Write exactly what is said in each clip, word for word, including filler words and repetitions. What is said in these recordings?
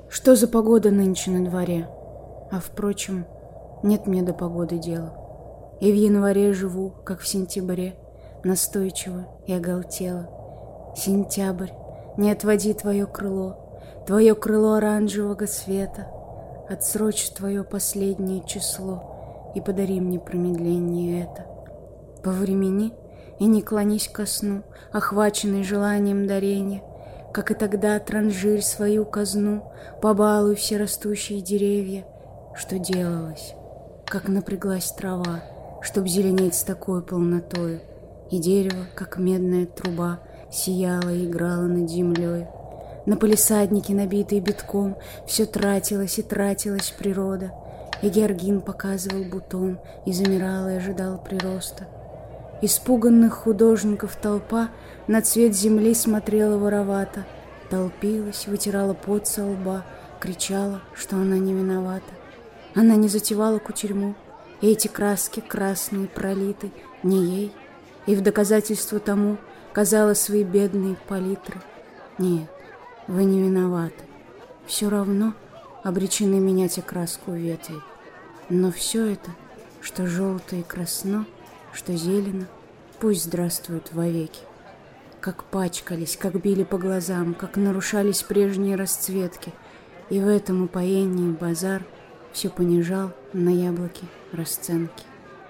Что за погода нынче на дворе? А впрочем, нет мне до погоды дела. И в январе живу, как в сентябре, настойчиво и оголтело. Сентябрь, не отводи твое крыло, твое крыло оранжевого цвета, отсрочь твое последнее число и подари мне промедление это. Повремени и не клонись ко сну, охваченный желанием дарения, как и тогда транжирь свою казну, побалуй все растущие деревья. Что делалось, как напряглась трава, чтоб зеленеть с такой полнотою, и дерево, как медная труба, сияло и играло над землей. На палисаднике, набитые битком, все тратилось и тратилась природа, и георгин показывал бутон и замирал и ожидал прироста. Испуганных художников толпа на цвет земли смотрела воровато, толпилась, вытирала пот со лба, кричала, что она не виновата. Она не затевала кутерьму, и эти краски красные пролиты не ей, и в доказательство тому казала свои бедные палитры. Нет, вы не виноваты, все равно обречены менять окраску ветвей. Но все это, что желто и красно, что зелено, пусть здравствует вовеки. Как пачкались, как били по глазам, как нарушались прежние расцветки, и в этом упоении базар все понижал на яблоки расценки.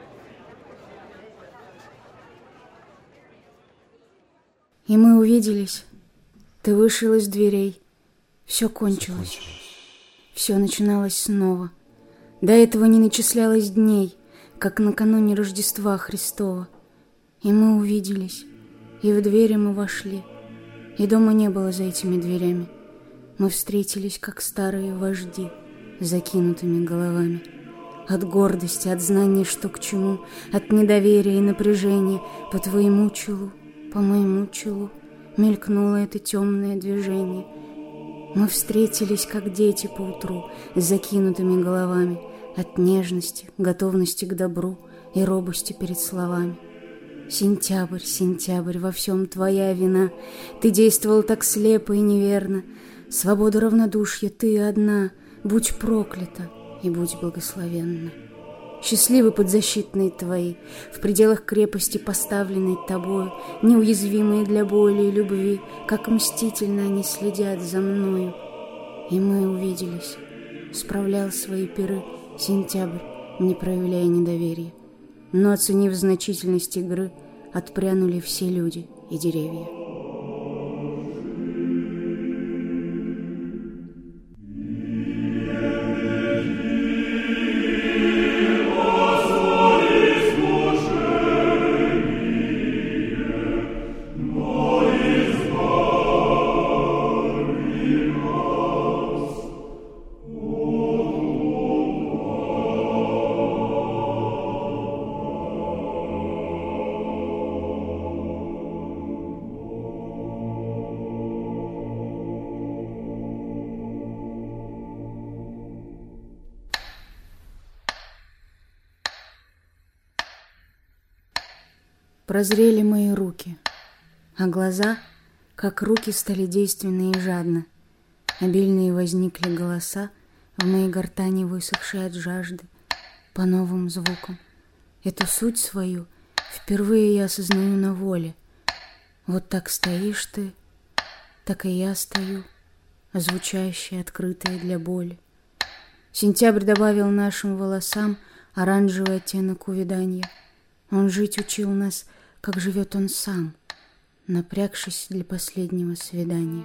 И мы увиделись. Ты вышел из дверей. Все кончилось. Все начиналось снова. До этого не начислялось дней, как накануне Рождества Христова. И мы увиделись, и в двери мы вошли, и дома не было за этими дверями. Мы встретились, как старые вожди, с закинутыми головами. От гордости, от знаний, что к чему, от недоверия и напряжения по твоему челу, по моему челу мелькнуло это темное движение. Мы встретились, как дети поутру, с закинутыми головами, от нежности, готовности к добру и робости перед словами. Сентябрь, сентябрь, во всем твоя вина. Ты действовал так слепо и неверно. Свобода равнодушья, ты одна. Будь проклята и будь благословенна. Счастливы подзащитные твои, в пределах крепости поставленной тобою, неуязвимые для боли и любви, как мстительно они следят за мною. И мы увиделись. Справлял свои пиры сентябрь, не проявляя недоверия. Но, оценив значительность игры, отпрянули все люди и деревья. Прозрели мои руки, а глаза, как руки, стали действенны и жадны. Обильные возникли голоса, в моей гортани высохшие от жажды, по новым звукам. Эту суть свою впервые я осознаю на воле. Вот так стоишь ты, так и я стою, озвучающая, открытая для боли. Сентябрь добавил нашим волосам оранжевый оттенок увяданья. Он жить учил нас, как живет он сам, напрягшись для последнего свидания.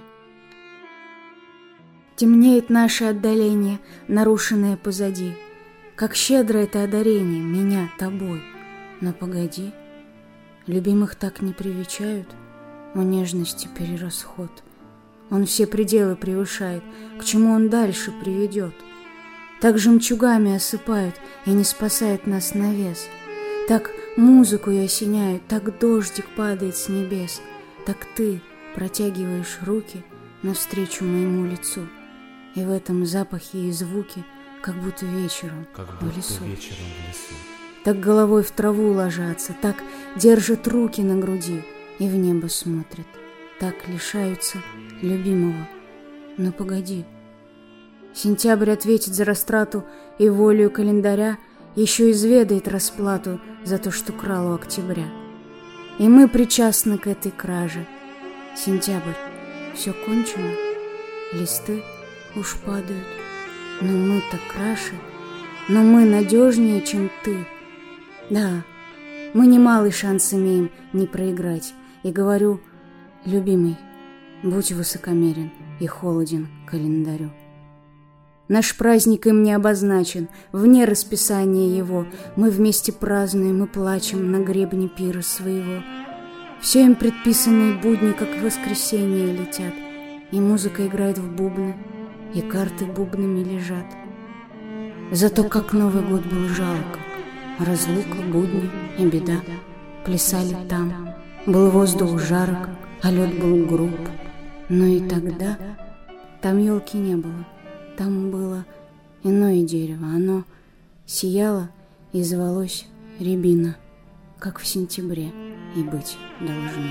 Темнеет наше отдаление, нарушенное позади. Как щедро это одарение, меня тобой. Но погоди, любимых так не привечают, у нежности перерасход. Он все пределы превышает, к чему он дальше приведет. Так жемчугами осыпают и не спасает нас навес. Так музыку и осеняют, так дождик падает с небес, так ты протягиваешь руки навстречу моему лицу, и в этом запахе и звуке, как будто вечером, как в, будто лесу. вечером в лесу. Так головой в траву ложатся, так держат руки на груди и в небо смотрят, так лишаются любимого. Но погоди, Сентябрь ответит за растрату и волею календаря еще изведает расплату за то, что крал у октября. И мы причастны к этой краже. Сентябрь, все кончено, листы уж падают, но мы-то краше, но мы надежнее, чем ты. Да, мы немалый шанс имеем не проиграть. И говорю, любимый, будь высокомерен и холоден к календарю. Наш праздник им не обозначен, вне расписания его. Мы вместе празднуем и плачем на гребне пира своего. Все им предписанные будни, как в воскресенье, летят. И музыка играет в бубны, и карты бубнами лежат. Зато как Новый год был жалок. Разлука, будни и беда плясали там. Был воздух жарок, а лед был груб. Но и тогда там елки не было. Там было иное дерево. Оно сияло и звалось рябина, как в сентябре и быть должно.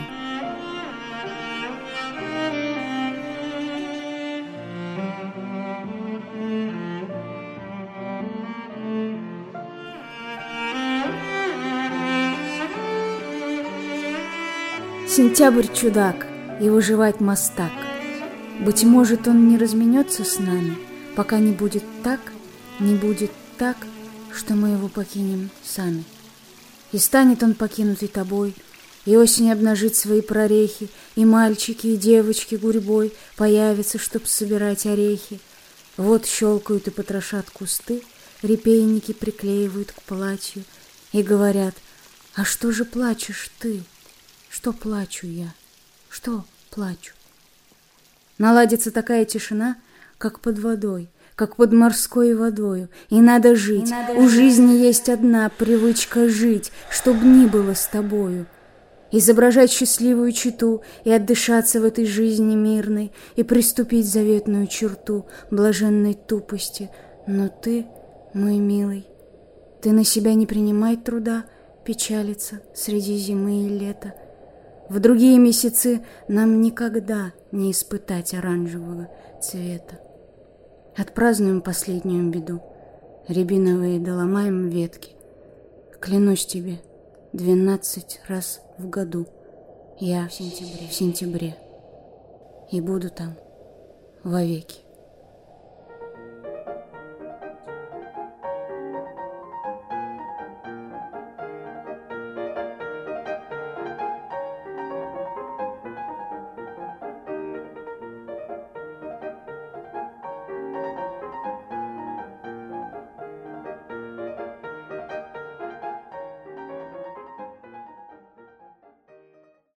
Сентябрь чудак и выживать мастак. Быть может, он не разменется с нами, пока не будет так, не будет так, что мы его покинем сами. И станет он покинутый тобой, и осень обнажит свои прорехи, и мальчики, и девочки гурьбой появятся, чтоб собирать орехи. Вот щелкают и потрошат кусты, репейники приклеивают к платью и говорят: а что же плачешь ты? Что плачу я? Что плачу? Наладится такая тишина, как под водой, как под морской водою. И надо жить. И надо У жить. Жизни есть одна привычка жить, чтоб ни было с тобою. Изображать счастливую чету и отдышаться в этой жизни мирной, и приступить заветную черту блаженной тупости. Но ты, мой милый, ты на себя не принимай труда печалиться среди зимы и лета. В другие месяцы нам никогда не испытать оранжевого цвета. Отпразднуем последнюю беду, рябиновые доломаем ветки. Клянусь тебе, двенадцать раз в году я в сентябре, в сентябре и буду там вовеки.